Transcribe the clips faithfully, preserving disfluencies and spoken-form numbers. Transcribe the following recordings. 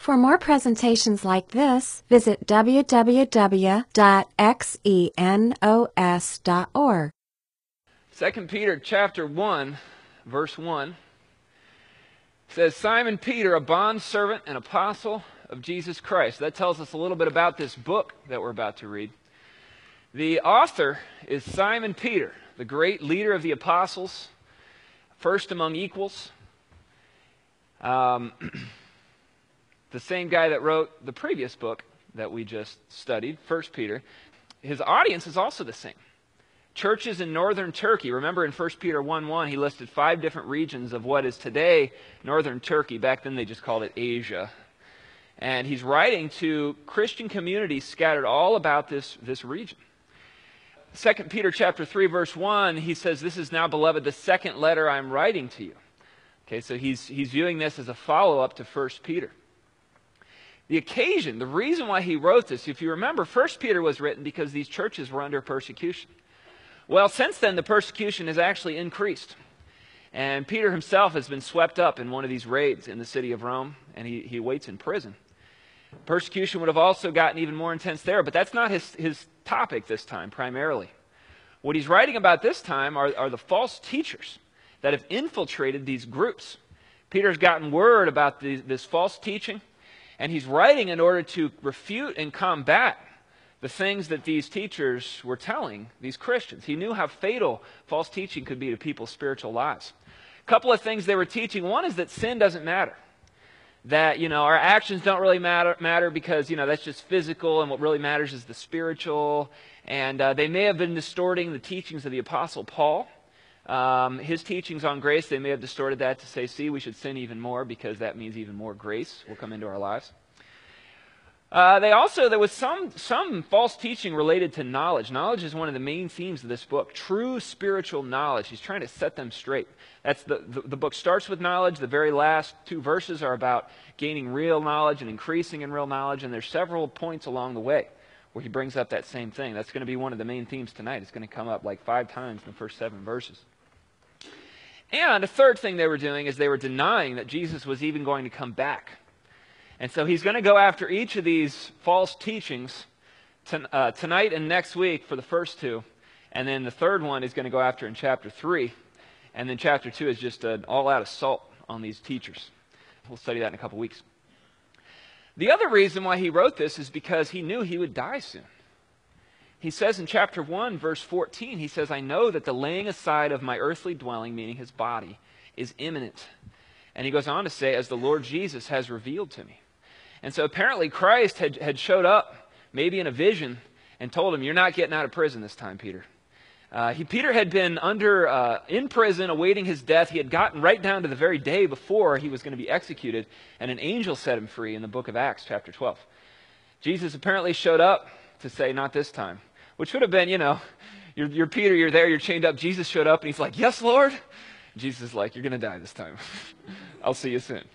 For more presentations like this, visit w w w dot xenos dot org. Second Peter chapter one, verse one says, Simon Peter, a bondservant and apostle of Jesus Christ. That tells us a little bit about this book that we're about to read. The author is Simon Peter, the great leader of the apostles, first among equals. Um, the same guy that wrote the previous book that we just studied, First Peter. His audience is also the same. Churches in northern Turkey. Remember in First Peter one one, he listed five different regions of what is today northern Turkey. Back then they just called it Asia. And he's writing to Christian communities scattered all about this, this region. Second Peter chapter three, verse one, he says, This is now, beloved, the second letter I'm writing to you. Okay, so he's, he's viewing this as a follow-up to First Peter. The occasion, the reason why he wrote this, if you remember, First Peter was written because these churches were under persecution. Well, since then, the persecution has actually increased. And Peter himself has been swept up in one of these raids in the city of Rome, and he, he waits in prison. Persecution would have also gotten even more intense there, but that's not his, his topic this time, primarily. What he's writing about this time are, are the false teachers that have infiltrated these groups. Peter's gotten word about the, this false teaching, and he's writing in order to refute and combat the things that these teachers were telling these Christians. He knew how fatal false teaching could be to people's spiritual lives. A couple of things they were teaching. One is that sin doesn't matter. That, you know, our actions don't really matter, matter because, you know, that's just physical, and what really matters is the spiritual. And uh, they may have been distorting the teachings of the Apostle Paul. Um, his teachings on grace, they may have distorted that to say, see, we should sin even more because that means even more grace will come into our lives. Uh, they also, there was some, some false teaching related to knowledge. Knowledge is one of the main themes of this book. True spiritual knowledge. He's trying to set them straight. That's the, the, the book starts with knowledge. The very last two verses are about gaining real knowledge and increasing in real knowledge. And there's several points along the way where he brings up that same thing. That's going to be one of the main themes tonight. It's going to come up like five times in the first seven verses. And a third thing they were doing is they were denying that Jesus was even going to come back. And so he's going to go after each of these false teachings to, uh, tonight and next week for the first two. And then the third one is going to go after in chapter three. And then chapter two is just an all-out assault on these teachers. We'll study that in a couple weeks. The other reason why he wrote this is because he knew he would die soon. He says in chapter one, verse fourteen, he says, I know that the laying aside of my earthly dwelling, meaning his body, is imminent. And he goes on to say, as the Lord Jesus has revealed to me. And so apparently Christ had, had showed up, maybe in a vision, and told him, you're not getting out of prison this time, Peter. Uh, he, Peter had been under uh, in prison awaiting his death. He had gotten right down to the very day before he was going to be executed, and an angel set him free in the book of Acts, chapter twelve. Jesus apparently showed up to say, not this time, which would have been, you know, you're, you're Peter, you're there, you're chained up. Jesus showed up, and he's like, yes, Lord. Jesus is like, you're going to die this time. I'll see you soon.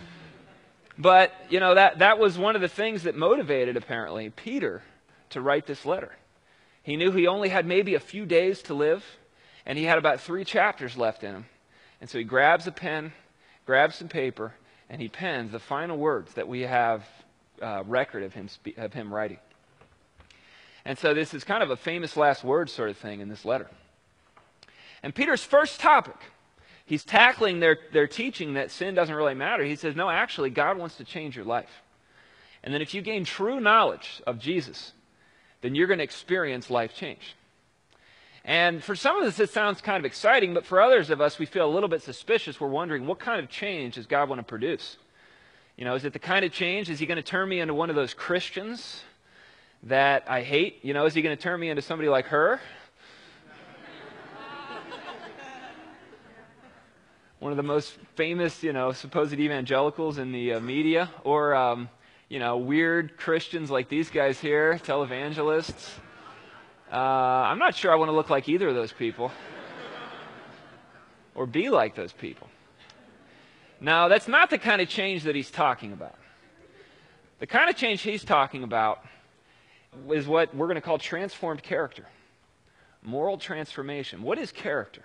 But, you know, that, that was one of the things that motivated, apparently, Peter to write this letter. He knew he only had maybe a few days to live, and he had about three chapters left in him. And so he grabs a pen, grabs some paper, and he pens the final words that we have uh, record of him, spe- of him writing. And so this is kind of a famous last word sort of thing in this letter. And Peter's first topic, he's tackling their, their teaching that sin doesn't really matter. He says, no, actually, God wants to change your life. And then if you gain true knowledge of Jesus, then you're going to experience life change. And for some of us, it sounds kind of exciting, but for others of us, we feel a little bit suspicious. We're wondering, what kind of change does God want to produce? You know, is it the kind of change? Is he going to turn me into one of those Christians that I hate? You know, is he going to turn me into somebody like her? One of the most famous, you know, supposed evangelicals in the uh, media, or, um, you know, weird Christians like these guys here, televangelists. Uh, I'm not sure I want to look like either of those people, or be like those people. Now, that's not the kind of change that he's talking about. The kind of change he's talking about is what we're going to call transformed character, moral transformation. What is character?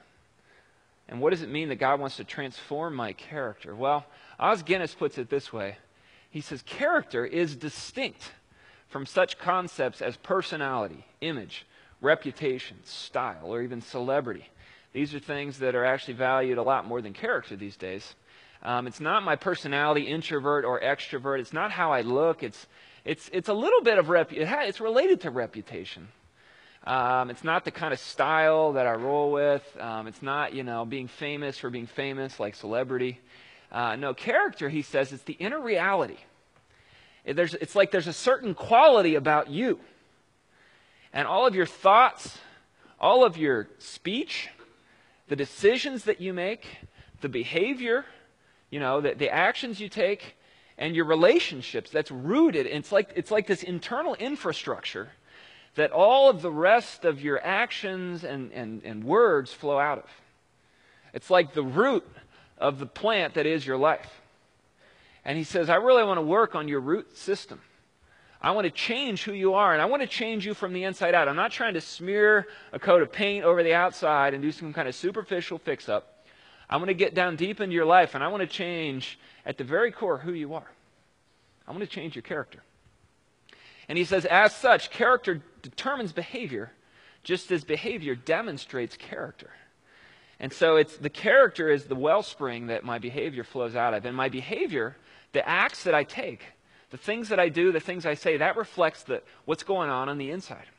And what does it mean that God wants to transform my character? Well, Os Guinness puts it this way. He says character is distinct from such concepts as personality, image, reputation, style, or even celebrity. These are things that are actually valued a lot more than character these days. Um, it's not my personality, introvert or extrovert. It's not how I look. It's it's it's a little bit of rep. It ha- it's related to reputation. Um, it's not the kind of style that I roll with. Um, it's not, you know, being famous for being famous like celebrity. Uh, no, character, he says, it's the inner reality. It, there's, it's like there's a certain quality about you. And all of your thoughts, all of your speech, the decisions that you make, the behavior, you know, the, the actions you take, and your relationships, that's rooted. It's like, it's like this internal infrastructure that all of the rest of your actions and, and, and words flow out of. It's like the root of the plant that is your life. And he says, I really want to work on your root system. I want to change who you are, and I want to change you from the inside out. I'm not trying to smear a coat of paint over the outside and do some kind of superficial fix-up. I want to get down deep into your life, and I want to change at the very core who you are. I want to change your character. And he says, as such, character determines behavior, just as behavior demonstrates character. And so it's the character is the wellspring that my behavior flows out of. And my behavior, the acts that I take, the things that I do, the things I say, that reflects the, what's going on on the inside.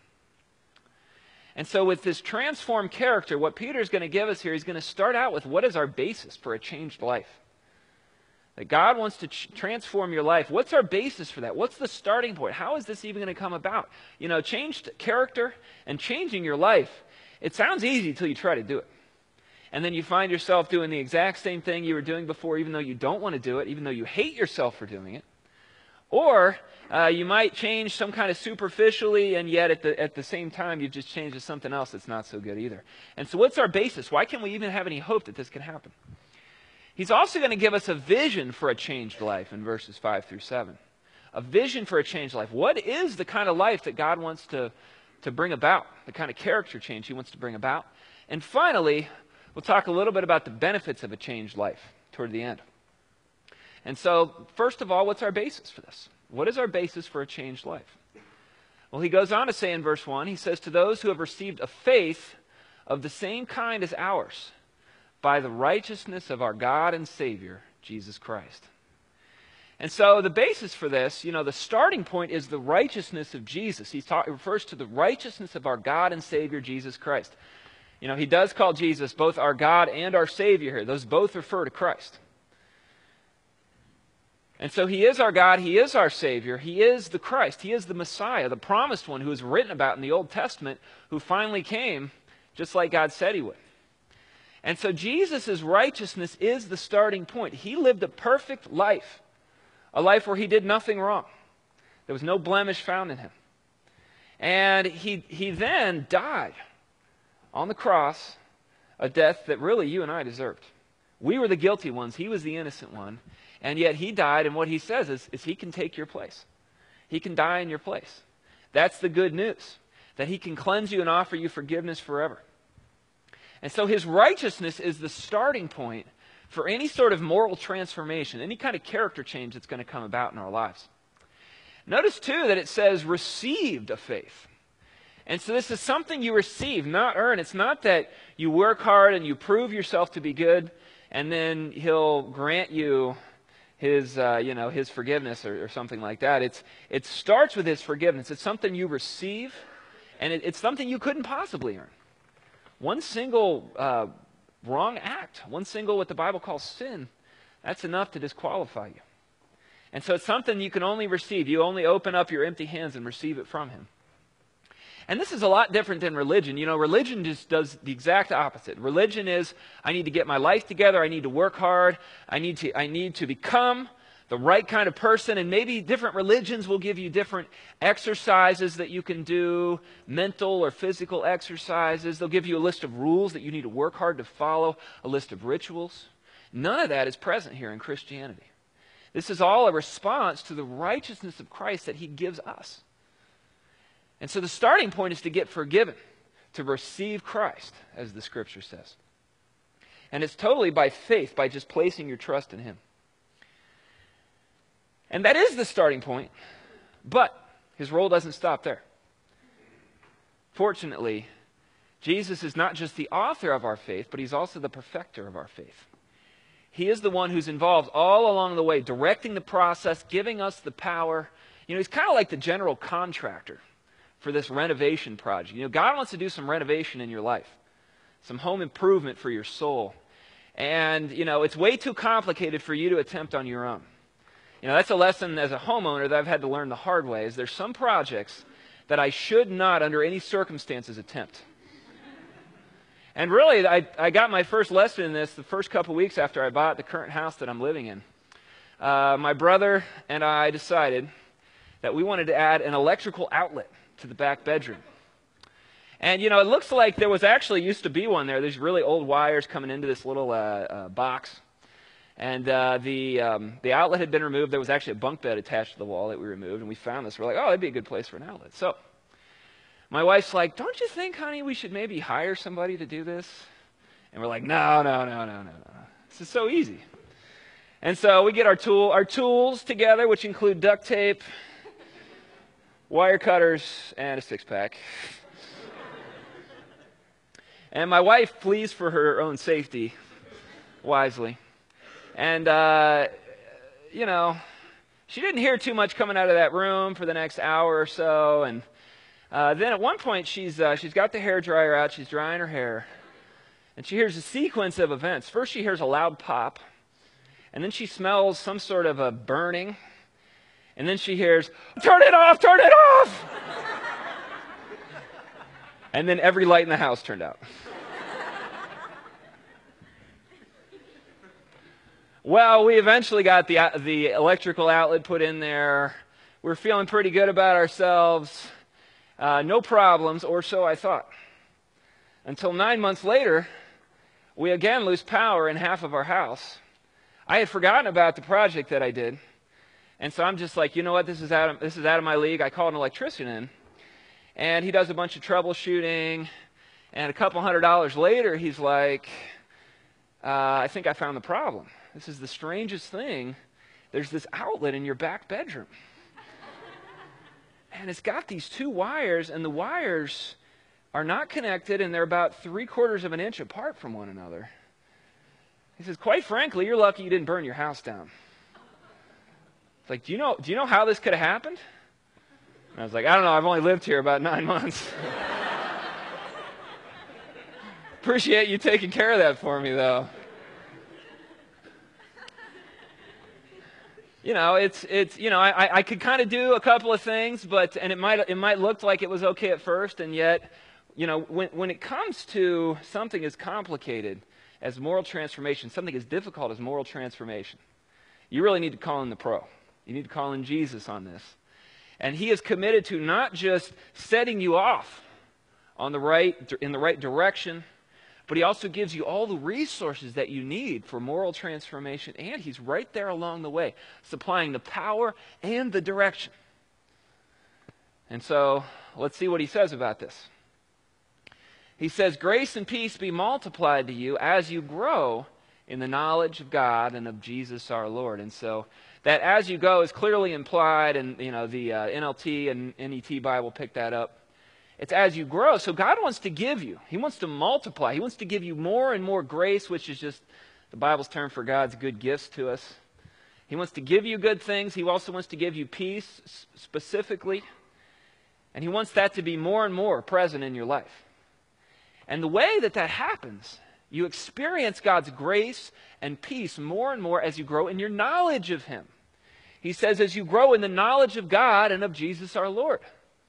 And so with this transformed character, what Peter's going to give us here, he's going to start out with what is our basis for a changed life. That God wants to ch- transform your life. What's our basis for that? What's the starting point? How is this even going to come about? You know, changed character and changing your life, it sounds easy until you try to do it. And then you find yourself doing the exact same thing you were doing before, even though you don't want to do it, even though you hate yourself for doing it. Or uh, you might change some kind of superficially, and yet at the, at the same time you've just changed to something else that's not so good either. And so what's our basis? Why can't we even have any hope that this can happen? He's also going to give us a vision for a changed life in verses five through seven. A vision for a changed life. What is the kind of life that God wants to, to bring about? The kind of character change he wants to bring about? And finally, we'll talk a little bit about the benefits of a changed life toward the end. And so, first of all, what's our basis for this? What is our basis for a changed life? Well, he goes on to say in verse one, he says, to those who have received a faith of the same kind as ours, by the righteousness of our God and Savior, Jesus Christ. And so the basis for this, you know, the starting point is the righteousness of Jesus. He talk, refers to the righteousness of our God and Savior, Jesus Christ. You know, he does call Jesus both our God and our Savior here. Those both refer to Christ. And so he is our God, he is our Savior, he is the Christ, he is the Messiah, the promised one who is written about in the Old Testament, who finally came just like God said he would. And so Jesus' righteousness is the starting point. He lived a perfect life, a life where he did nothing wrong. There was no blemish found in him. And he, he then died on the cross, a death that really you and I deserved. We were the guilty ones. He was the innocent one. And yet he died, and what he says is, is he can take your place. He can die in your place. That's the good news, that he can cleanse you and offer you forgiveness forever. And so his righteousness is the starting point for any sort of moral transformation, any kind of character change that's going to come about in our lives. Notice, too, that it says received a faith. And so this is something you receive, not earn. It's not that you work hard and you prove yourself to be good, and then he'll grant you his, uh, you know, his forgiveness or, or something like that. It's, it starts with his forgiveness. It's something you receive, and it, it's something you couldn't possibly earn. One single uh, wrong act, one single what the Bible calls sin, that's enough to disqualify you. And so it's something you can only receive. You only open up your empty hands and receive it from him. And this is a lot different than religion. You know, religion just does the exact opposite. Religion is, I need to get my life together, I need to work hard, I need to, I need to become the right kind of person, and maybe different religions will give you different exercises that you can do, mental or physical exercises. They'll give you a list of rules that you need to work hard to follow, a list of rituals. None of that is present here in Christianity. This is all a response to the righteousness of Christ that he gives us. And so the starting point is to get forgiven, to receive Christ, as the Scripture says. And it's totally by faith, by just placing your trust in him. And that is the starting point, but his role doesn't stop there. Fortunately, Jesus is not just the author of our faith, but he's also the perfecter of our faith. He is the one who's involved all along the way, directing the process, giving us the power. You know, he's kind of like the general contractor for this renovation project. You know, God wants to do some renovation in your life, some home improvement for your soul. And, you know, it's way too complicated for you to attempt on your own. You know, that's a lesson as a homeowner that I've had to learn the hard way, is there's some projects that I should not, under any circumstances, attempt. And really, I, I got my first lesson in this the first couple weeks after I bought the current house that I'm living in. Uh, my brother and I decided that we wanted to add an electrical outlet to the back bedroom. And, you know, it looks like there was actually used to be one there. There's really old wires coming into this little uh, uh, box. And uh, the um, the outlet had been removed. There was actually a bunk bed attached to the wall that we removed. And we found this. We're like, oh, that'd be a good place for an outlet. So my wife's like, don't you think, honey, we should maybe hire somebody to do this? And we're like, no, no, no, no, no, no. This is so easy. And so we get our tool, our tools together, which include duct tape, wire cutters, and a six-pack. And my wife flees for her own safety, wisely. And, uh, you know, she didn't hear too much coming out of that room for the next hour or so. And uh, then at one point, she's uh, she's got the hairdryer out. She's drying her hair. And she hears a sequence of events. First, she hears a loud pop. And then she smells some sort of a burning. And then she hears, turn it off, turn it off! And then every light in the house turned out. Well, we eventually got the, the electrical outlet put in there. We're feeling pretty good about ourselves. Uh, no problems, or so I thought. Until nine months later, we again lose power in half of our house. I had forgotten about the project that I did. And so I'm just like, you know what, this is out of, this is out of my league. I called an electrician in. And he does a bunch of troubleshooting. And a couple hundred dollars later, he's like, uh, I think I found the problem. This is the strangest thing. There's this outlet in your back bedroom. And it's got these two wires, and the wires are not connected, and they're about three quarters of an inch apart from one another. He says, quite frankly, you're lucky you didn't burn your house down. It's like, do you know, do you know how this could have happened? And I was like, I don't know, I've only lived here about nine months. Appreciate you taking care of that for me, though. You know, it's, it's, you know, I, I could kind of do a couple of things, but, and it might, it might look like it was okay at first, and yet, you know, when, when it comes to something as complicated as moral transformation, something as difficult as moral transformation, you really need to call in the pro. You need to call in Jesus on this. And he is committed to not just setting you off on the right, in the right direction, but he also gives you all the resources that you need for moral transformation, and he's right there along the way, supplying the power and the direction. And so, let's see what he says about this. He says, grace and peace be multiplied to you as you grow in the knowledge of God and of Jesus our Lord. And so, that as you go is clearly implied, and you know the uh, N L T and N E T Bible pick that up. It's as you grow. So God wants to give you. He wants to multiply. He wants to give you more and more grace, which is just the Bible's term for God's good gifts to us. He wants to give you good things. He also wants to give you peace specifically. And he wants that to be more and more present in your life. And the way that that happens, you experience God's grace and peace more and more as you grow in your knowledge of him. He says, as you grow in the knowledge of God and of Jesus our Lord.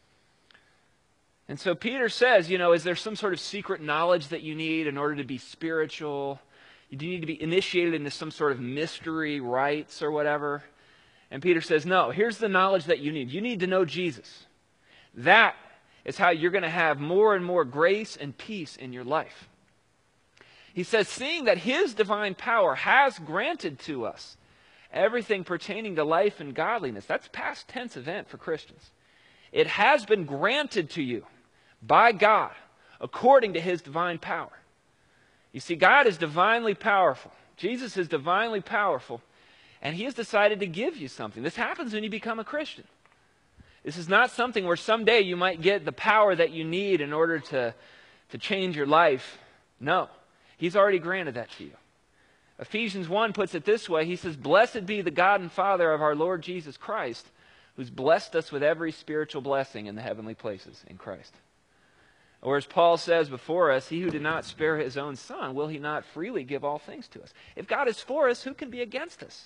And so Peter says, you know, is there some sort of secret knowledge that you need in order to be spiritual? Do you need to be initiated into some sort of mystery rites or whatever? And Peter says, no, here's the knowledge that you need. You need to know Jesus. That is how you're going to have more and more grace and peace in your life. He says, seeing that his divine power has granted to us everything pertaining to life and godliness. That's past tense event for Christians. It has been granted to you by God, according to his divine power. You see, God is divinely powerful. Jesus is divinely powerful. And he has decided to give you something. This happens when you become a Christian. This is not something where someday you might get the power that you need in order to, to change your life. No, he's already granted that to you. Ephesians one puts it this way. He says, "Blessed be the God and Father of our Lord Jesus Christ, who's blessed us with every spiritual blessing in the heavenly places in Christ." Or as Paul says before us, "He who did not spare his own son, will he not freely give all things to us?" If God is for us, who can be against us?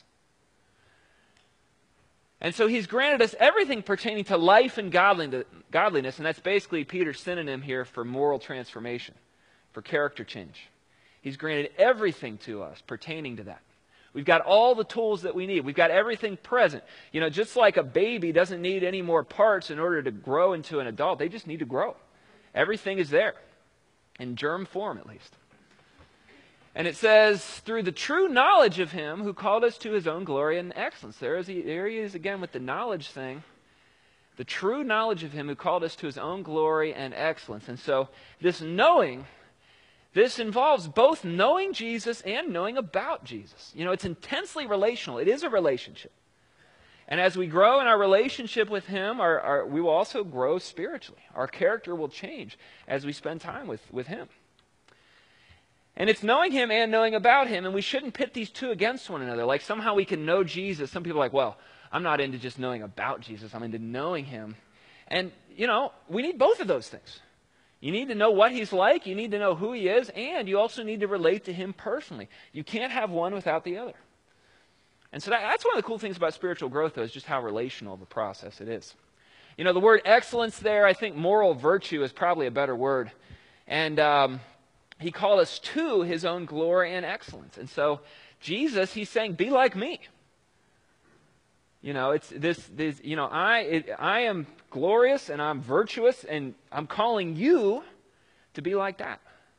And so he's granted us everything pertaining to life and godliness, and that's basically Peter's synonym here for moral transformation, for character change. He's granted everything to us pertaining to that. We've got all the tools that we need. We've got everything present. You know, just like a baby doesn't need any more parts in order to grow into an adult, they just need to grow. Everything is there, in germ form at least. And it says, through the true knowledge of him who called us to his own glory and excellence. There, is he, there he is again with the knowledge thing. The true knowledge of him who called us to his own glory and excellence. And so this knowing, this involves both knowing Jesus and knowing about Jesus. You know, it's intensely relational. It is a relationship. And as we grow in our relationship with him, our, our, we will also grow spiritually. Our character will change as we spend time with, with him. And it's knowing him and knowing about him, and we shouldn't pit these two against one another. Like somehow we can know Jesus. Some people are like, well, I'm not into just knowing about Jesus. I'm into knowing him. And, you know, we need both of those things. You need to know what he's like. You need to know who he is. And you also need to relate to him personally. You can't have one without the other. And so that, that's one of the cool things about spiritual growth, though, is just how relational of a process it is. You know, the word excellence there, I think moral virtue is probably a better word. And um, he called us to his own glory and excellence. And so Jesus, he's saying, be like me. You know, it's this, this you know, I, it, I am glorious and I'm virtuous, and I'm calling you to be like that.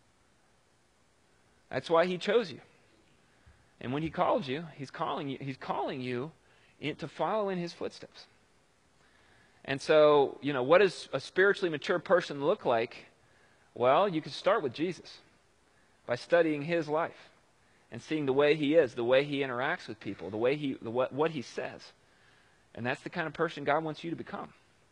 That's why he chose you. And when he called you, he's calling you, he's calling you in, to follow in his footsteps. And so, you know, what does a spiritually mature person look like? Well, you can start with Jesus by studying his life and seeing the way he is, the way he interacts with people, the way he, the, what, what he says. And that's the kind of person God wants you to become.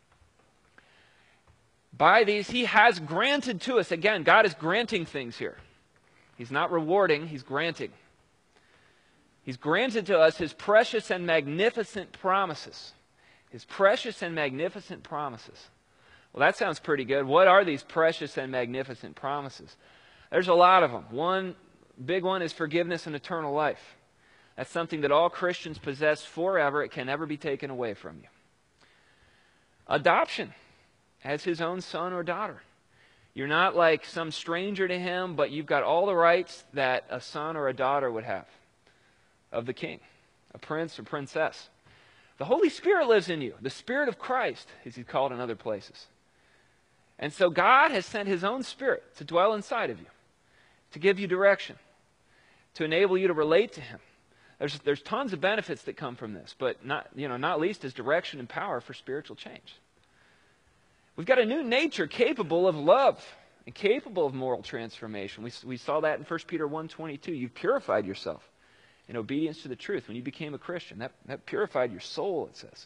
By these, he has granted to us. Again, God is granting things here. He's not rewarding, he's granting. He's granted to us his precious and magnificent promises. His precious and magnificent promises. Well, that sounds pretty good. What are these precious and magnificent promises? There's a lot of them. One big one is forgiveness and eternal life. That's something that all Christians possess forever. It can never be taken away from you. Adoption as his own son or daughter. You're not like some stranger to him, but you've got all the rights that a son or a daughter would have of the king, a prince or princess. The Holy Spirit lives in you. The Spirit of Christ, as he's called in other places. And so God has sent his own Spirit to dwell inside of you, to give you direction, to enable you to relate to him. There's, there's tons of benefits that come from this, but not, you know, not least is direction and power for spiritual change. We've got a new nature capable of love and capable of moral transformation. We, we saw that in First Peter one twenty-two. You've purified yourself in obedience to the truth when you became a Christian. That, that purified your soul, it says.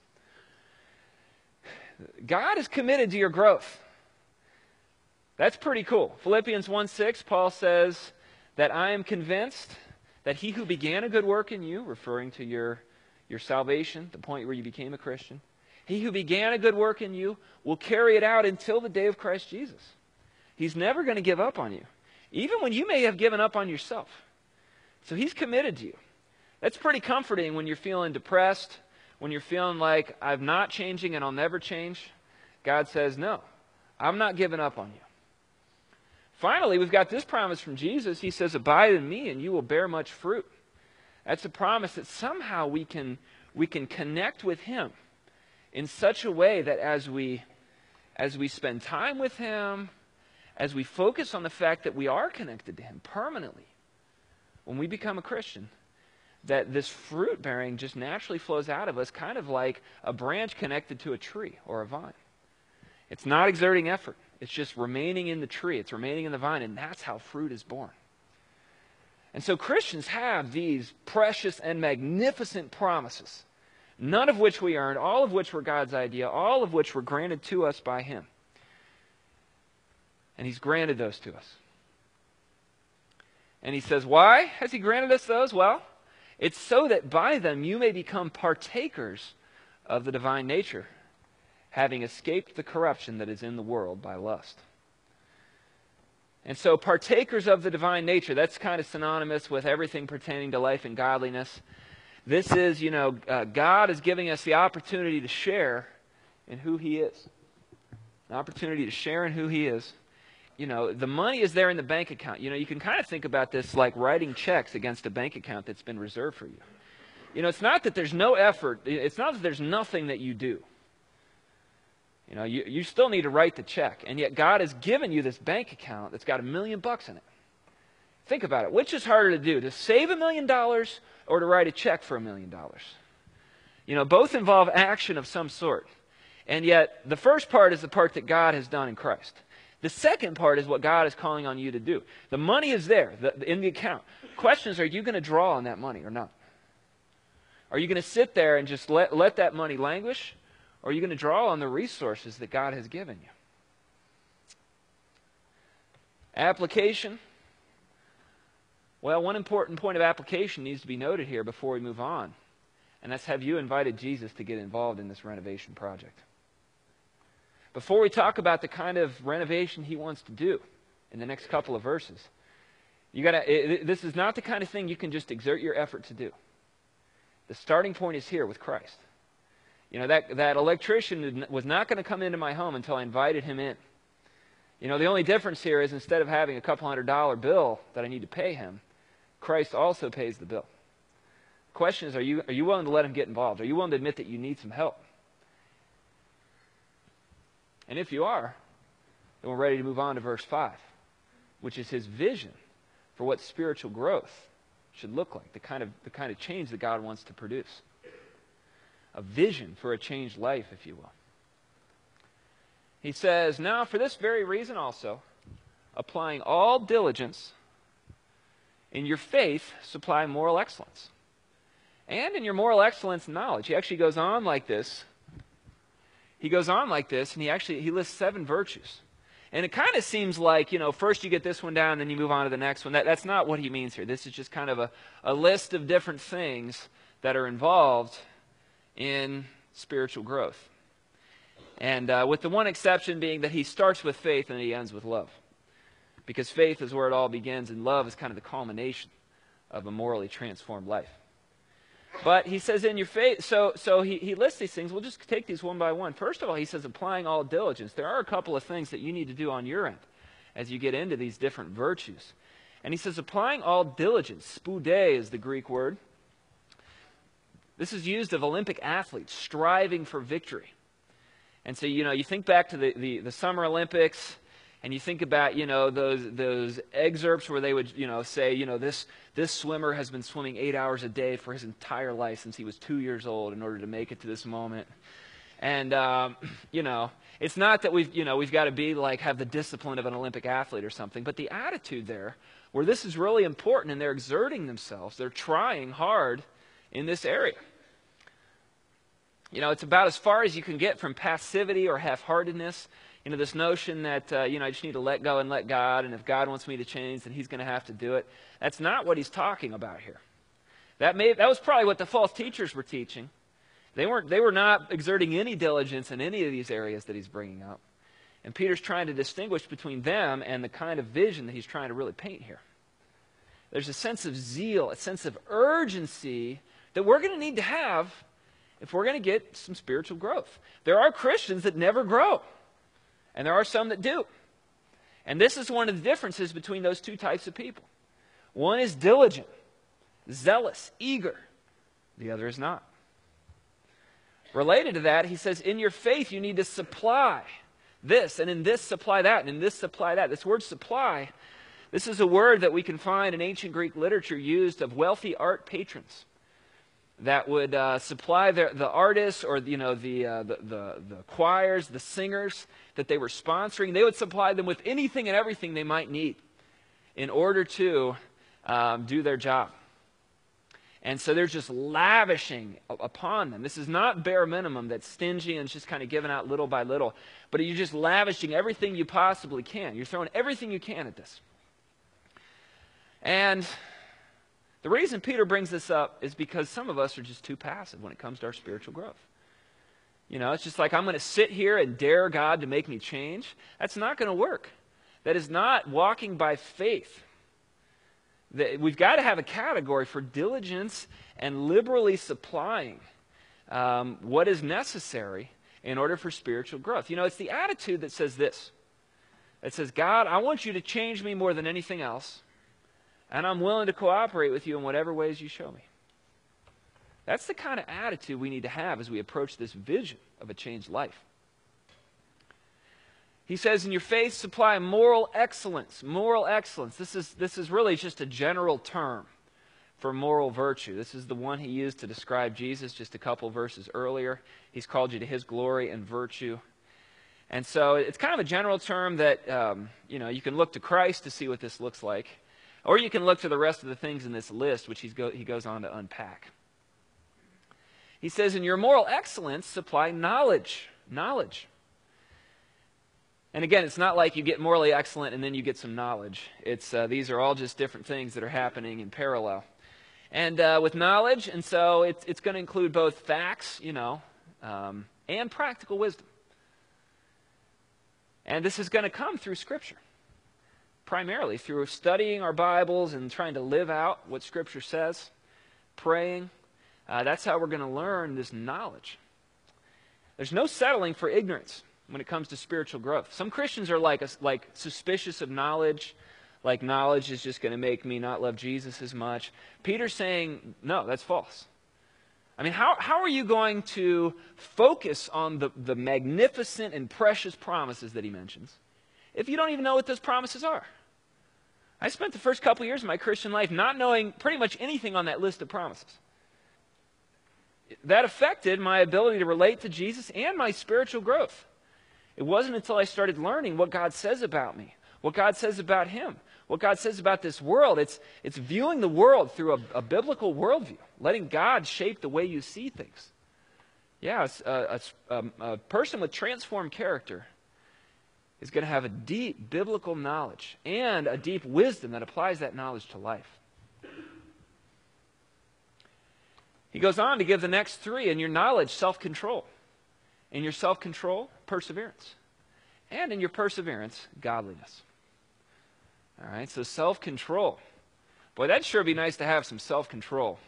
God is committed to your growth. That's pretty cool. Philippians one six, Paul says that I am convinced that he who began a good work in you, referring to your, your salvation, the point where you became a Christian, he who began a good work in you will carry it out until the day of Christ Jesus. He's never going to give up on you, even when you may have given up on yourself. So he's committed to you. That's pretty comforting when you're feeling depressed, when you're feeling like I'm not changing and I'll never change. God says, no, I'm not giving up on you. Finally, we've got this promise from Jesus. He says, abide in me and you will bear much fruit. That's a promise that somehow we can, we can connect with him in such a way that as we, as we spend time with him, as we focus on the fact that we are connected to him permanently, when we become a Christian, that this fruit bearing just naturally flows out of us, kind of like a branch connected to a tree or a vine. It's not exerting effort. It's just remaining in the tree. It's remaining in the vine, and that's how fruit is born. And so Christians have these precious and magnificent promises, none of which we earned, all of which were God's idea, all of which were granted to us by Him. And He's granted those to us. And He says, why has He granted us those? Well, it's so that by them you may become partakers of the divine nature, having escaped the corruption that is in the world by lust. And so partakers of the divine nature, that's kind of synonymous with everything pertaining to life and godliness. This is, you know, uh, God is giving us the opportunity to share in who He is. An opportunity to share in who He is. You know, the money is there in the bank account. You know, you can kind of think about this like writing checks against a bank account that's been reserved for you. You know, it's not that there's no effort. It's not that there's nothing that you do. You know, you, you still need to write the check. And yet God has given you this bank account that's got a million bucks in it. Think about it. Which is harder to do? To save a million dollars or to write a check for a million dollars? You know, both involve action of some sort. And yet the first part is the part that God has done in Christ. The second part is what God is calling on you to do. The money is there the, in the account. Question is, are you going to draw on that money or not? Are you going to sit there and just let, let that money languish? Or are you going to draw on the resources that God has given you? Application. Well, one important point of application needs to be noted here before we move on. And that's, have you invited Jesus to get involved in this renovation project? Before we talk about the kind of renovation He wants to do in the next couple of verses, you gotta, this is not the kind of thing you can just exert your effort to do. The starting point is here with Christ. You know, that, that electrician was not going to come into my home until I invited him in. You know, the only difference here is instead of having a couple hundred dollar bill that I need to pay him, Christ also pays the bill. The question is, are you, are you willing to let Him get involved? Are you willing to admit that you need some help? And if you are, then we're ready to move on to verse five, which is His vision for what spiritual growth should look like, the kind of, the kind of change that God wants to produce. A vision for a changed life, if you will. He says, now for this very reason also, applying all diligence, in your faith supply moral excellence. And in your moral excellence, knowledge. He actually goes on like this. He goes on like this, and he actually he lists seven virtues. And it kind of seems like, you know, first you get this one down, then you move on to the next one. That, that's not what he means here. This is just kind of a, a list of different things that are involved in spiritual growth. And uh, with the one exception being that he starts with faith and he ends with love. Because faith is where it all begins, and love is kind of the culmination of a morally transformed life. But he says in your faith, so so he, he lists these things. We'll just take these one by one. First of all, he says applying all diligence. There are a couple of things that you need to do on your end as you get into these different virtues. And he says applying all diligence. Spoude is the Greek word. This is used of Olympic athletes striving for victory. And so, you know, you think back to the, the, the Summer Olympics, and you think about, you know, those those excerpts where they would, you know, say, you know, this this swimmer has been swimming eight hours a day for his entire life since he was two years old in order to make it to this moment. And, um, you know, it's not that we've, you know, we've got to be like, have the discipline of an Olympic athlete or something, but the attitude there, where this is really important and they're exerting themselves, they're trying hard in this area. You know, it's about as far as you can get from passivity or half-heartedness. You know, this notion that, uh, you know, I just need to let go and let God, and if God wants me to change, then He's going to have to do it. That's not what he's talking about here. That may that was probably what the false teachers were teaching. They weren't. They were not exerting any diligence in any of these areas that he's bringing up. And Peter's trying to distinguish between them and the kind of vision that he's trying to really paint here. There's a sense of zeal, a sense of urgency that we're going to need to have if we're going to get some spiritual growth. There are Christians that never grow, and there are some that do. And this is one of the differences between those two types of people. One is diligent, zealous, eager. The other is not. Related to that, he says, in your faith you need to supply this, and in this supply that, and in this supply that. This word supply, this is a word that we can find in ancient Greek literature used of wealthy art patrons that would uh, supply the, the artists or, you know, the, uh, the, the, the choirs, the singers that they were sponsoring. They would supply them with anything and everything they might need in order to um, do their job. And so they're just lavishing upon them. This is not bare minimum that's stingy and just kind of given out little by little. But you're just lavishing everything you possibly can. You're throwing everything you can at this. And the reason Peter brings this up is because some of us are just too passive when it comes to our spiritual growth. You know, it's just like, I'm going to sit here and dare God to make me change. That's not going to work. That is not walking by faith. We've got to have a category for diligence and liberally supplying um, what is necessary in order for spiritual growth. You know, it's the attitude that says this. It says, God, I want you to change me more than anything else, and I'm willing to cooperate with you in whatever ways you show me. That's the kind of attitude we need to have as we approach this vision of a changed life. He says, in your faith, supply moral excellence. Moral excellence. This is, this is really just a general term for moral virtue. This is the one he used to describe Jesus just a couple verses earlier. He's called you to his glory and virtue. And so it's kind of a general term that, um, you know, you can look to Christ to see what this looks like. Or you can look to the rest of the things in this list, which he's go, he goes on to unpack. He says, in your moral excellence, supply knowledge. Knowledge. And again, it's not like you get morally excellent and then you get some knowledge. It's uh, these are all just different things that are happening in parallel. And uh, with knowledge, and so it's, it's going to include both facts, you know, um, and practical wisdom. And this is going to come through Scripture, primarily through studying our Bibles and trying to live out what Scripture says, praying. Uh, that's how we're going to learn this knowledge. There's no settling for ignorance when it comes to spiritual growth. Some Christians are like, like suspicious of knowledge, like knowledge is just going to make me not love Jesus as much. Peter's saying, no, that's false. I mean, how, how are you going to focus on the, the magnificent and precious promises that he mentions if you don't even know what those promises are? I spent the first couple years of my Christian life not knowing pretty much anything on that list of promises. That affected my ability to relate to Jesus and my spiritual growth. It wasn't until I started learning what God says about me, what God says about him, what God says about this world. It's, it's viewing the world through a, a biblical worldview, letting God shape the way you see things. Yeah, a, a, a person with transformed character is going to have a deep biblical knowledge and a deep wisdom that applies that knowledge to life. He goes on to give the next three. In your knowledge, self-control. In your self-control, perseverance. And in your perseverance, godliness. All right, so self-control. Boy, that'd sure be nice to have some self-control.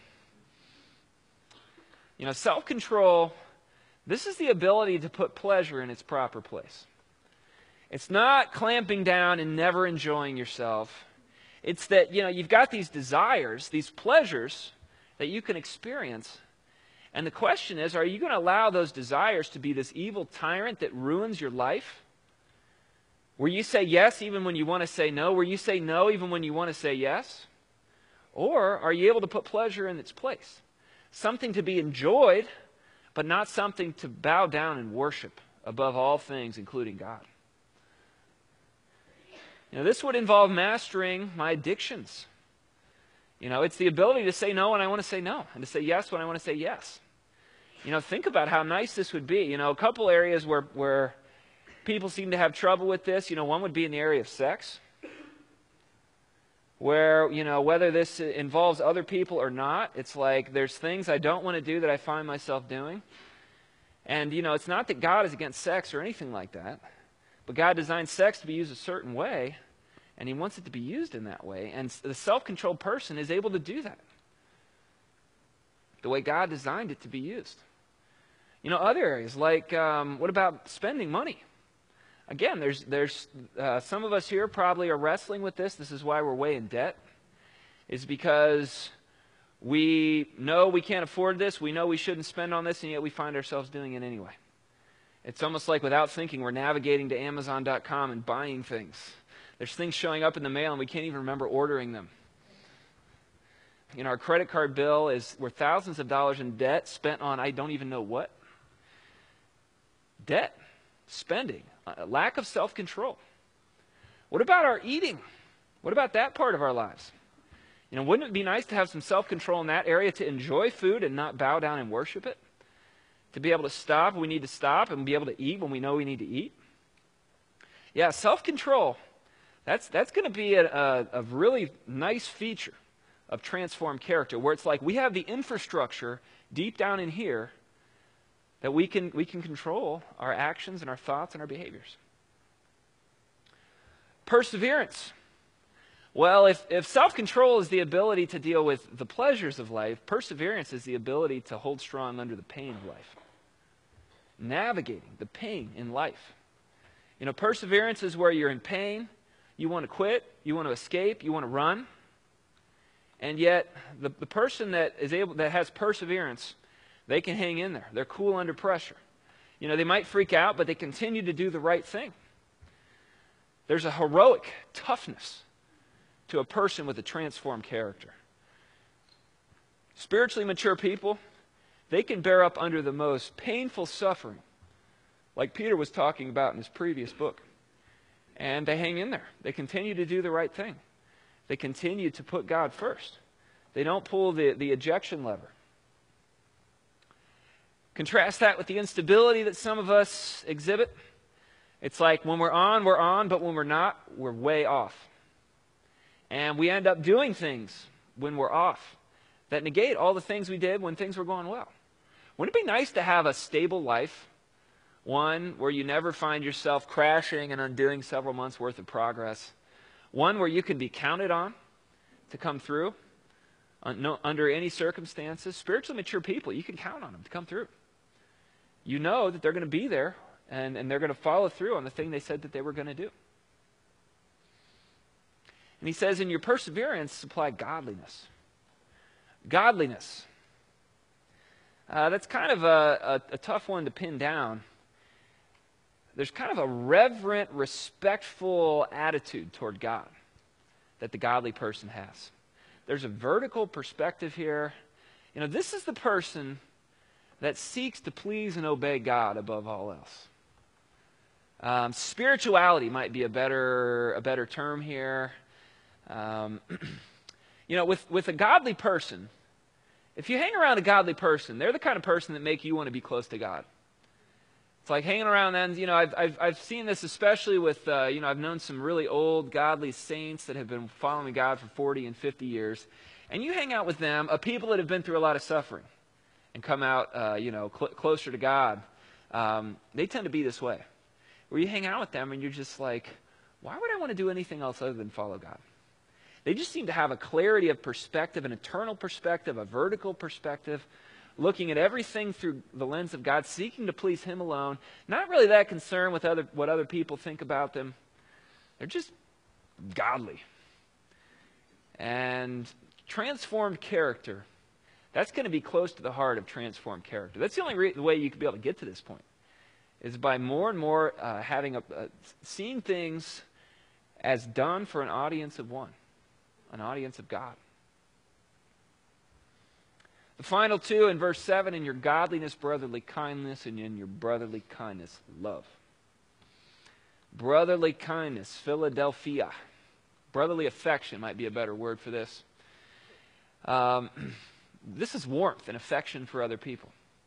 You know, self-control, this is the ability to put pleasure in its proper place. It's not clamping down and never enjoying yourself. It's that, you know, you've got these desires, these pleasures that you can experience. And the question is, are you going to allow those desires to be this evil tyrant that ruins your life? Where you say yes even when you want to say no? Where you say no even when you want to say yes? Or are you able to put pleasure in its place? Something to be enjoyed, but not something to bow down and worship above all things, including God. You know, this would involve mastering my addictions. You know, it's the ability to say no when I want to say no, and to say yes when I want to say yes. You know, think about how nice this would be. You know, a couple areas where, where people seem to have trouble with this. You know, one would be in the area of sex, where, you know, whether this involves other people or not, it's like there's things I don't want to do that I find myself doing. And, you know, it's not that God is against sex or anything like that, but God designed sex to be used a certain way, and he wants it to be used in that way. And the self-controlled person is able to do that the way God designed it to be used. You know, other areas like, um, what about spending money? Again, there's, there's uh, some of us here probably are wrestling with this. This is why we're way in debt. Is because we know we can't afford this. We know we shouldn't spend on this, and yet we find ourselves doing it anyway. It's almost like without thinking, we're navigating to Amazon dot com and buying things. There's things showing up in the mail and we can't even remember ordering them. You know, our credit card bill is, we're thousands of dollars in debt spent on I don't even know what. Debt, spending, a lack of self-control. What about our eating? What about that part of our lives? You know, wouldn't it be nice to have some self-control in that area, to enjoy food and not bow down and worship it? To be able to stop when we need to stop and be able to eat when we know we need to eat? Yeah, self-control, that's, that's going to be a, a, a really nice feature of transformed character, where it's like we have the infrastructure deep down in here that we can, we can control our actions and our thoughts and our behaviors. Perseverance. Well, if, if self-control is the ability to deal with the pleasures of life, perseverance is the ability to hold strong under the pain of life. Navigating the pain in life. You know, perseverance is where you're in pain, you want to quit, you want to escape, you want to run. And yet, the, the person that is able, that has perseverance, they can hang in there. They're cool under pressure. You know, they might freak out, but they continue to do the right thing. There's a heroic toughness to a person with a transformed character. Spiritually mature people, they can bear up under the most painful suffering, like Peter was talking about in his previous book. And they hang in there. They continue to do the right thing. They continue to put God first. They don't pull the, the ejection lever. Contrast that with the instability that some of us exhibit. It's like when we're on, we're on, but when we're not, we're way off. And we end up doing things when we're off that negate all the things we did when things were going well. Wouldn't it be nice to have a stable life? One where you never find yourself crashing and undoing several months' worth of progress. One where you can be counted on to come through un- no, under any circumstances. Spiritually mature people, you can count on them to come through. You know that they're going to be there and, and they're going to follow through on the thing they said that they were going to do. And he says, in your perseverance, supply godliness. Godliness. Uh, that's kind of a, a, a tough one to pin down. There's kind of a reverent, respectful attitude toward God that the godly person has. There's a vertical perspective here. You know, this is the person that seeks to please and obey God above all else. Um, spirituality might be a better, a better term here. Um, you know, with, with a godly person, if you hang around a godly person, they're the kind of person that make you want to be close to God. It's like hanging around them. You know, I've, I've, I've seen this especially with, uh, you know, I've known some really old godly saints that have been following God for forty and fifty years. And you hang out with them, uh, people that have been through a lot of suffering and come out, uh, you know, cl- closer to God. Um, they tend to be this way. Where you hang out with them and you're just like, why would I want to do anything else other than follow God? They just seem to have a clarity of perspective, an eternal perspective, a vertical perspective, looking at everything through the lens of God, seeking to please Him alone, not really that concerned with other, what other people think about them. They're just godly. And transformed character, that's going to be close to the heart of transformed character. That's the only re- way you could be able to get to this point, is by more and more uh, having a, uh, seeing things as done for an audience of one, an audience of God. The final two in verse seven, in your godliness, brotherly kindness, and in your brotherly kindness, love. Brotherly kindness, Philadelphia. Brotherly affection might be a better word for this. Um, this is warmth and affection for other people.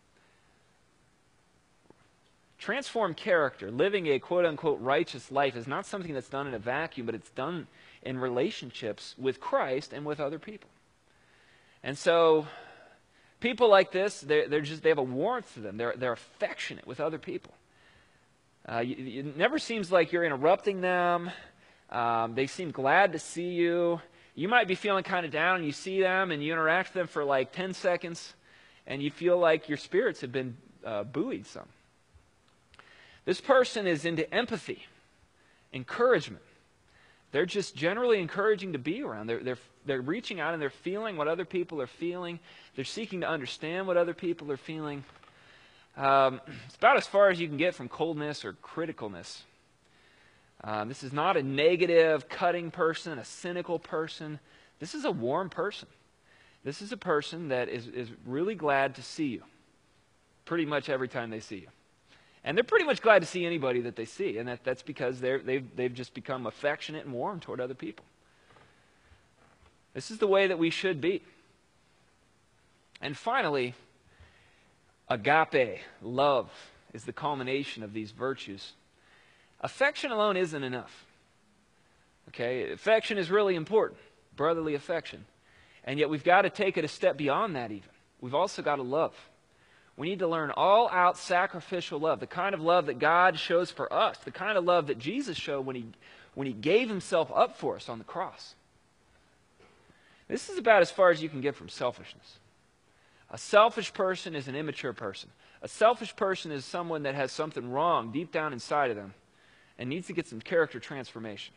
Transformed character, living a quote-unquote righteous life, is not something that's done in a vacuum, but it's done in relationships with Christ and with other people. And so, people like this, they're, they're just, they have a warmth to them. They're, they're affectionate with other people. Uh, you, it never seems like you're interrupting them. Um, they seem glad to see you. You might be feeling kind of down, and you see them, and you interact with them for like ten seconds, and you feel like your spirits have been uh, buoyed some. This person is into empathy, encouragement. They're just generally encouraging to be around. They're, they're, they're reaching out and they're feeling what other people are feeling. They're seeking to understand what other people are feeling. Um, it's about as far as you can get from coldness or criticalness. Um, this is not a negative, cutting person, a cynical person. This is a warm person. This is a person that is, is really glad to see you pretty much every time they see you. And they're pretty much glad to see anybody that they see, and that, that's because they're, they've, they've just become affectionate and warm toward other people. This is the way that we should be. And finally, agape, love, is the culmination of these virtues. Affection alone isn't enough. Okay, affection is really important, brotherly affection. And yet we've got to take it a step beyond that even. We've also got to love. We need to learn all-out sacrificial love, the kind of love that God shows for us, the kind of love that Jesus showed when he, when he gave himself up for us on the cross. This is about as far as you can get from selfishness. A selfish person is an immature person. A selfish person is someone that has something wrong deep down inside of them and needs to get some character transformation.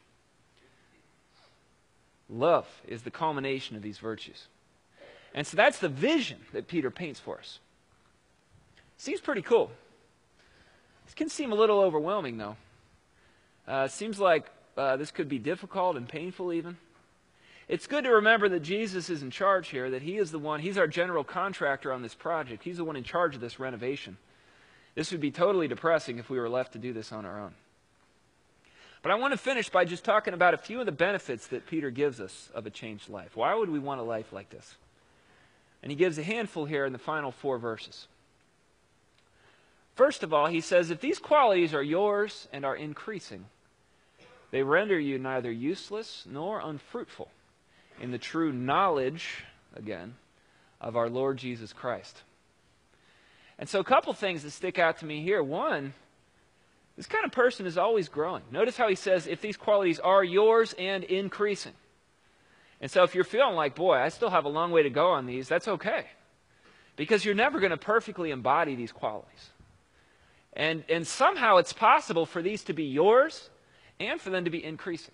Love is the culmination of these virtues. And so that's the vision that Peter paints for us. Seems pretty cool. This can seem a little overwhelming, though. Uh, it seems like uh, this could be difficult and painful even. It's good to remember that Jesus is in charge here, that he is the one, he's our general contractor on this project. He's the one in charge of this renovation. This would be totally depressing if we were left to do this on our own. But I want to finish by just talking about a few of the benefits that Peter gives us of a changed life. Why would we want a life like this? And he gives a handful here in the final four verses. First of all, he says, if these qualities are yours and are increasing, they render you neither useless nor unfruitful in the true knowledge, again, of our Lord Jesus Christ. And so a couple things that stick out to me here. One, this kind of person is always growing. Notice how he says, if these qualities are yours and increasing. And so if you're feeling like, boy, I still have a long way to go on these, that's okay. Because you're never going to perfectly embody these qualities. And, and somehow it's possible for these to be yours and for them to be increasing.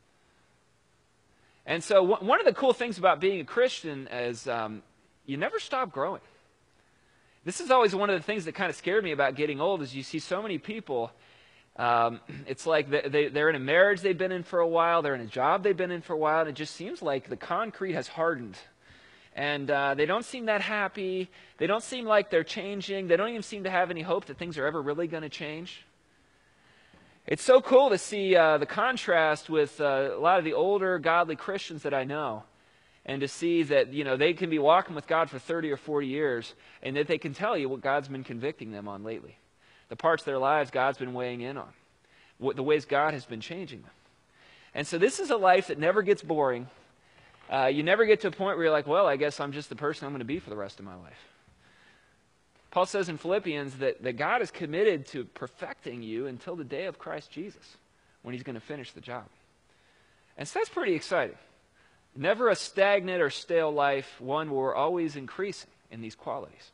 And so w- one of the cool things about being a Christian is um, you never stop growing. This is always one of the things that kind of scared me about getting old is you see so many people, um, it's like they, they, they're in a marriage they've been in for a while, they're in a job they've been in for a while, and it just seems like the concrete has hardened. And uh, they don't seem that happy. They don't seem like they're changing. They don't even seem to have any hope that things are ever really going to change. It's so cool to see uh, the contrast with uh, a lot of the older godly Christians that I know, and to see that, you know, they can be walking with God for thirty or forty years, and that they can tell you what God's been convicting them on lately. The parts of their lives God's been weighing in on. What, the ways God has been changing them. And so this is a life that never gets boring. Uh, you never get to a point where you're like, well, I guess I'm just the person I'm going to be for the rest of my life. Paul says in Philippians that, that God is committed to perfecting you until the day of Christ Jesus, when he's going to finish the job. And so that's pretty exciting. Never a stagnant or stale life, one where we're always increasing in these qualities.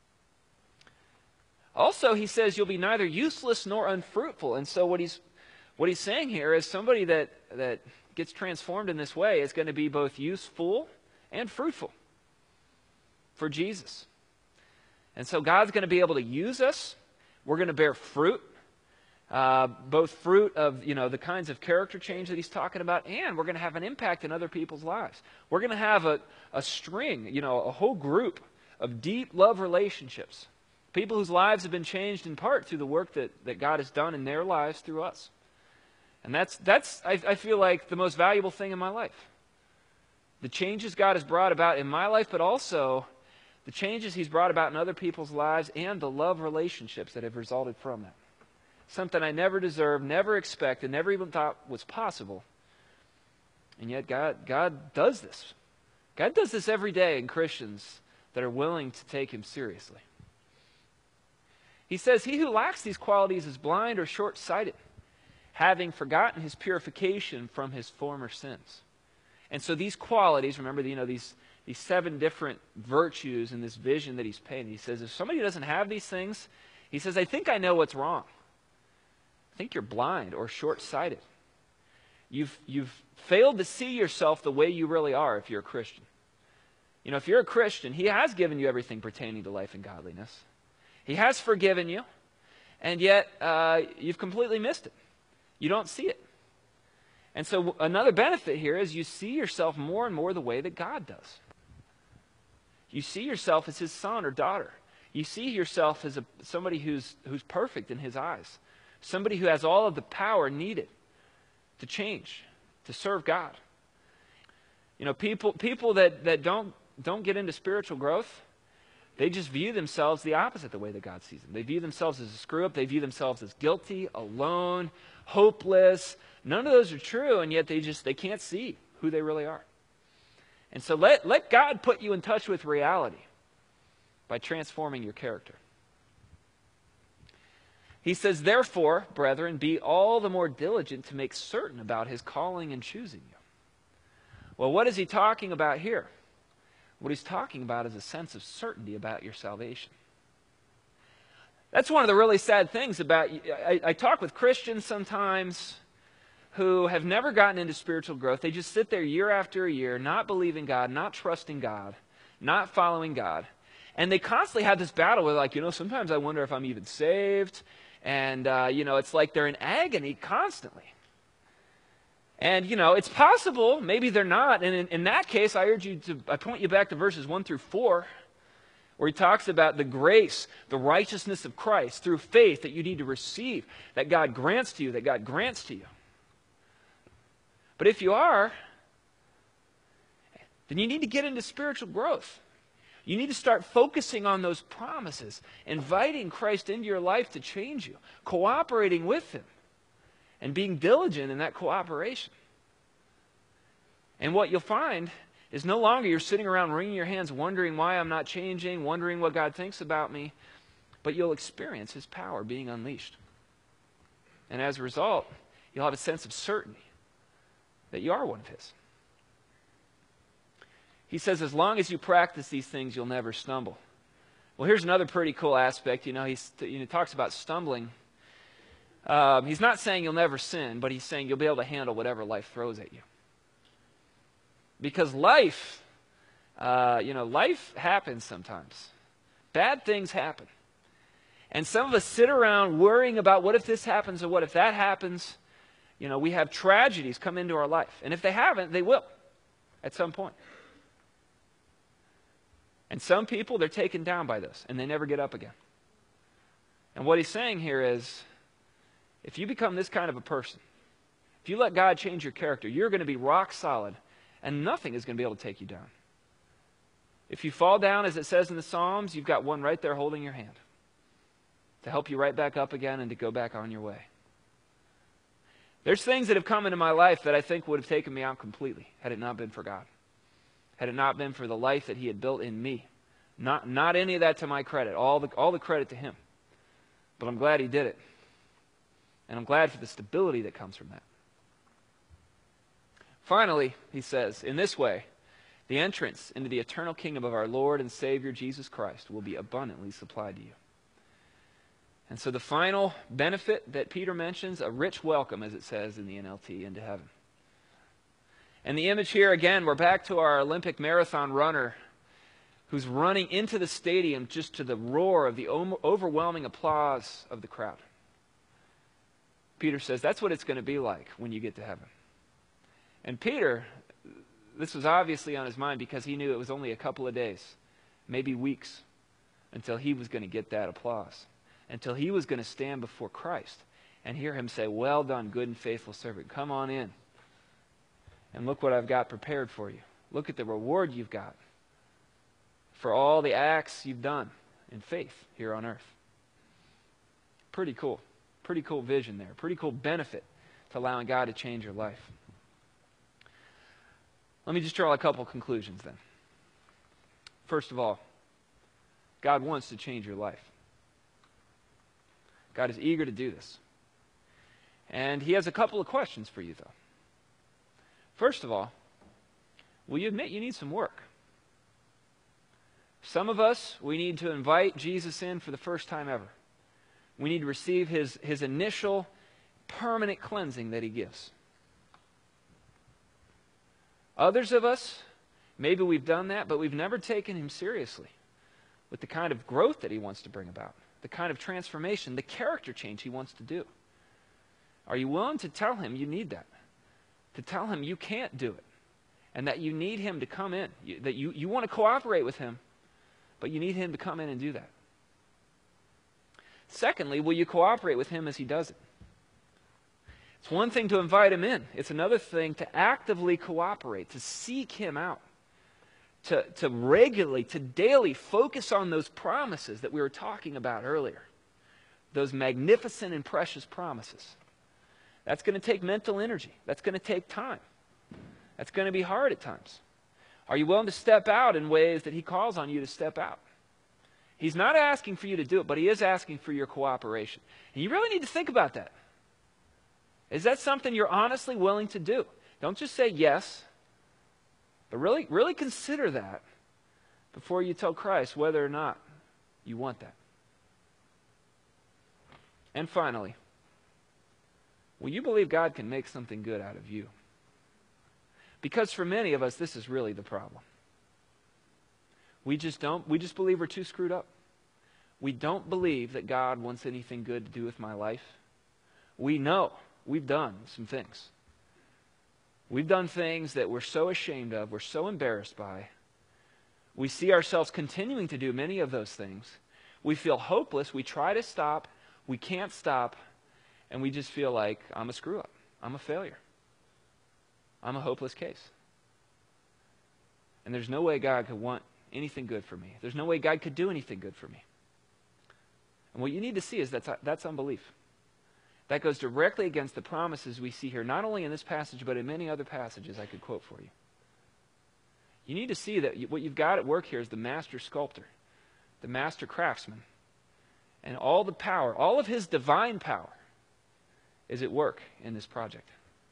Also, he says you'll be neither useless nor unfruitful. And so what he's what he's saying here is somebody that, that gets transformed in this way is going to be both useful and fruitful for Jesus. And so God's going to be able to use us. We're going to bear fruit, uh, both fruit of, you know, the kinds of character change that he's talking about, and we're going to have an impact in other people's lives. We're going to have a, a string, you know, a whole group of deep love relationships, people whose lives have been changed in part through the work that, that God has done in their lives through us. And that's, that's I, I feel like, the most valuable thing in my life. The changes God has brought about in my life, but also the changes he's brought about in other people's lives and the love relationships that have resulted from that. Something I never deserved, never expected, never even thought was possible. And yet God, God does this. God does this every day in Christians that are willing to take him seriously. He says, he who lacks these qualities is blind or short-sighted, having forgotten his purification from his former sins. And so these qualities, remember, you know, these, these seven different virtues in this vision that he's painting. He says, if somebody doesn't have these things, he says, I think I know what's wrong. I think you're blind or short-sighted. You've, you've failed to see yourself the way you really are if you're a Christian. You know, if you're a Christian, he has given you everything pertaining to life and godliness. He has forgiven you, and yet uh, you've completely missed it. You don't see it. And so another benefit here is you see yourself more and more the way that God does. You see yourself as his son or daughter. You see yourself as a, somebody who's, who's perfect in his eyes. Somebody who has all of the power needed to change, to serve God. You know, people people that, that don't don't get into spiritual growth, they just view themselves the opposite the way that God sees them. They view themselves as a screw-up. They view themselves as guilty, alone, hopeless. None of those are true, and yet they just they can't see who they really are. And so let, let God put you in touch with reality by transforming your character. He says, therefore, brethren, be all the more diligent to make certain about his calling and choosing you. Well, what is he talking about here? What he's talking about is a sense of certainty about your salvation. That's one of the really sad things about, I, I talk with Christians sometimes who have never gotten into spiritual growth. They just sit there year after year, not believing God, not trusting God, not following God. And they constantly have this battle with, like, you know, sometimes I wonder if I'm even saved. And, uh, you know, it's like they're in agony constantly. And, you know, it's possible, maybe they're not. And in, in that case, I urge you to, I point you back to verses one through four, where he talks about the grace, the righteousness of Christ through faith that you need to receive, that God grants to you, that God grants to you. But if you are, then you need to get into spiritual growth. You need to start focusing on those promises, inviting Christ into your life to change you, cooperating with him, and being diligent in that cooperation. And what you'll find is no longer you're sitting around wringing your hands wondering why I'm not changing, wondering what God thinks about me, but you'll experience his power being unleashed. And as a result, you'll have a sense of certainty that you are one of his. He says, as long as you practice these things, you'll never stumble. Well, here's another pretty cool aspect. You know, he's, you know, he talks about stumbling. Um, he's not saying you'll never sin, but he's saying you'll be able to handle whatever life throws at you. Because life, uh, you know, life happens sometimes. Bad things happen. And some of us sit around worrying about what if this happens or what if that happens. You know, we have tragedies come into our life. And if they haven't, they will at some point. And some people, they're taken down by this, and they never get up again. And what he's saying here is, if you become this kind of a person, if you let God change your character, you're going to be rock solid, and nothing is going to be able to take you down. If you fall down, as it says in the Psalms, you've got one right there holding your hand to help you right back up again and to go back on your way. There's things that have come into my life that I think would have taken me out completely had it not been for God. Had it not been for the life that he had built in me. Not, not any of that to my credit. All the, all the credit to him. But I'm glad he did it. And I'm glad for the stability that comes from that. Finally, he says, in this way, the entrance into the eternal kingdom of our Lord and Savior Jesus Christ will be abundantly supplied to you. And so the final benefit that Peter mentions, a rich welcome, as it says in the N L T, into heaven. And the image here, again, we're back to our Olympic marathon runner who's running into the stadium just to the roar of the overwhelming applause of the crowd. Peter says that's what it's going to be like when you get to heaven. And Peter, this was obviously on his mind because he knew it was only a couple of days, maybe weeks, until he was going to get that applause, until he was going to stand before Christ and hear him say, well done, good and faithful servant, come on in. And look what I've got prepared for you. Look at the reward you've got for all the acts you've done in faith here on earth. Pretty cool. Pretty cool vision there. Pretty cool benefit to allowing God to change your life. Let me just draw a couple conclusions then. First of all, God wants to change your life. God is eager to do this. And he has a couple of questions for you, though. First of all, will you admit you need some work? Some of us, we need to invite Jesus in for the first time ever. We need to receive his, his initial permanent cleansing that he gives. Others of us, maybe we've done that, but we've never taken him seriously with the kind of growth that he wants to bring about, the kind of transformation, the character change he wants to do. Are you willing to tell him you need that? To tell him you can't do it, and that you need him to come in, you, that you, you want to cooperate with him, but you need him to come in and do that. Secondly, will you cooperate with him as he does it? It's one thing to invite him in. It's another thing to actively cooperate, to seek him out, to, to regularly, to daily focus on those promises that we were talking about earlier, those magnificent and precious promises. That's going to take mental energy. That's going to take time. That's going to be hard at times. Are you willing to step out in ways that he calls on you to step out? He's not asking for you to do it, but he is asking for your cooperation. And you really need to think about that. Is that something you're honestly willing to do? Don't just say yes, but really, really consider that before you tell Christ whether or not you want that. And finally, will you believe God can make something good out of you? Because for many of us, this is really the problem. We just don't, we just believe we're too screwed up. We don't believe that God wants anything good to do with my life. We know we've done some things. We've done things that we're so ashamed of, we're so embarrassed by. We see ourselves continuing to do many of those things. We feel hopeless. We try to stop. We can't stop. And we just feel like, I'm a screw-up. I'm a failure. I'm a hopeless case. And there's no way God could want anything good for me. There's no way God could do anything good for me. And what you need to see is that's, that's unbelief. That goes directly against the promises we see here, not only in this passage, but in many other passages I could quote for you. You need to see that what you've got at work here is the master sculptor, the master craftsman. And all the power, all of his divine power is at work in this project.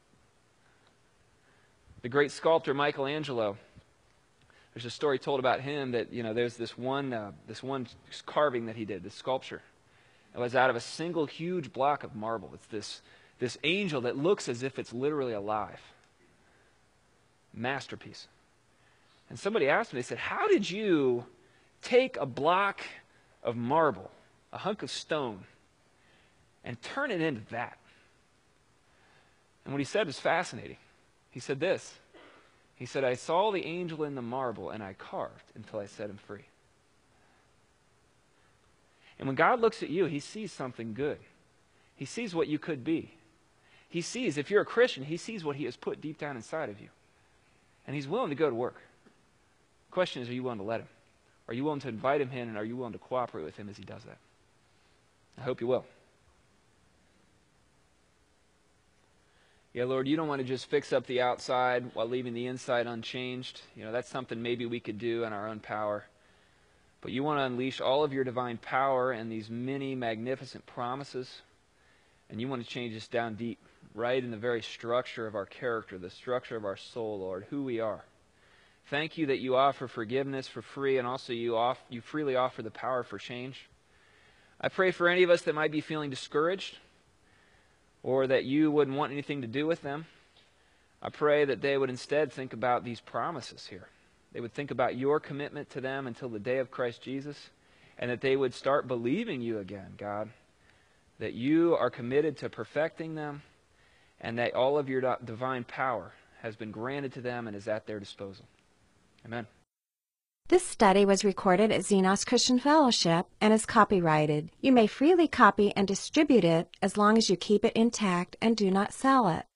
The great sculptor Michelangelo, there's a story told about him that, you know, there's this one, uh, this one carving that he did, this sculpture. It was out of a single huge block of marble. It's this, this angel that looks as if it's literally alive. Masterpiece. And somebody asked me, they said, how did you take a block of marble, a hunk of stone, and turn it into that? And what he said was fascinating. He said this. He said, I saw the angel in the marble and I carved until I set him free. And when God looks at you, he sees something good. He sees what you could be. He sees, if you're a Christian, he sees what he has put deep down inside of you. And he's willing to go to work. The question is, are you willing to let him? Are you willing to invite him in, and are you willing to cooperate with him as he does that? I hope you will. Yeah, Lord, you don't want to just fix up the outside while leaving the inside unchanged. You know, that's something maybe we could do in our own power. But you want to unleash all of your divine power and these many magnificent promises. And you want to change us down deep, right in the very structure of our character, the structure of our soul, Lord, who we are. Thank you that you offer forgiveness for free, and also you, off, you freely offer the power for change. I pray for any of us that might be feeling discouraged, or that you wouldn't want anything to do with them. I pray that they would instead think about these promises here. They would think about your commitment to them until the day of Christ Jesus, and that they would start believing you again, God, that you are committed to perfecting them, and that all of your divine power has been granted to them and is at their disposal. Amen. This study was recorded at Xenos Christian Fellowship and is copyrighted. You may freely copy and distribute it as long as you keep it intact and do not sell it.